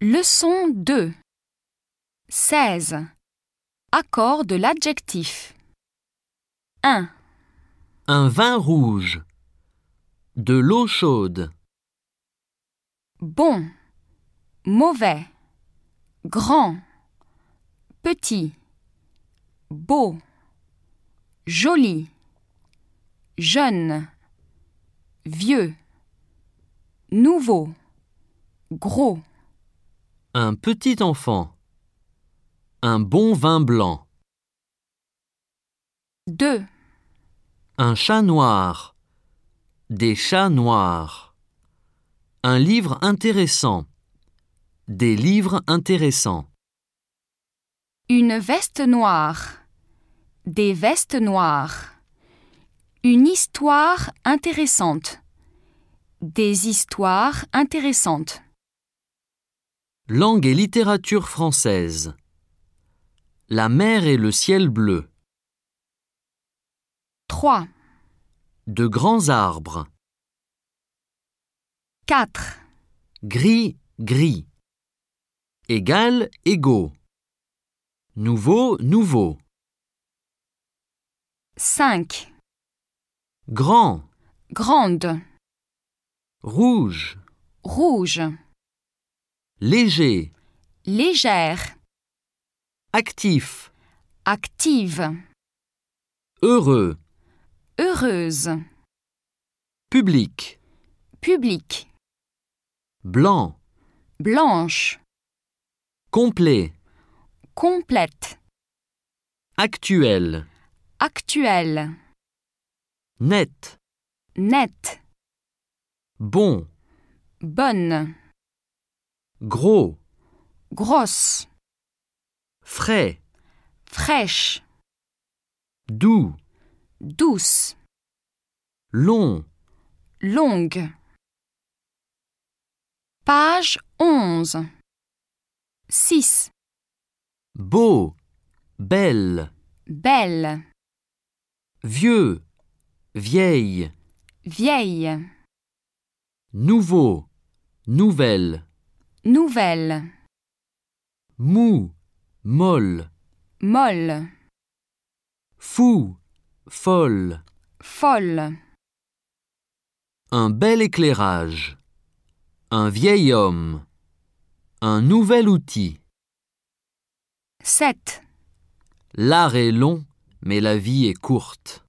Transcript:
Leçon 2. 16. Accord de l'adjectif. 1. Un vin rouge. De l'eau chaude. Bon, mauvais, grand, petit, beau, joli, jeune, vieux, nouveau, gros. Un petit enfant. Un bon vin blanc. 2. Un chat noir. Des chats noirs. Un livre intéressant. Des livres intéressants. Une veste noire. Des vestes noires. Une histoire intéressante. Des histoires intéressantes. Langue et littérature française. La mer et le ciel bleu. 3. De grands arbres. 4. Gris, gris. Égal, égaux. Nouveau, nouveau. 5. Grand, Grande, rouge, rouge, léger, légère, actif, active, heureux, heureuse, public, publique, blanc, blanche, complet, complète, actuel, actuelle, net, nette, bon, bonne, gros, grosse, frais, fraîche, doux, douce, long, longue. Page 11. 6. beau, belle, Belle, vieux, vieille, vieille, nouveau, nouvelle, nouvelle, mou, molle, molle, fou, folle. folle. Un bel éclairage. Un vieil homme. Un nouvel outil. 7. L'art est long, mais la vie est courte.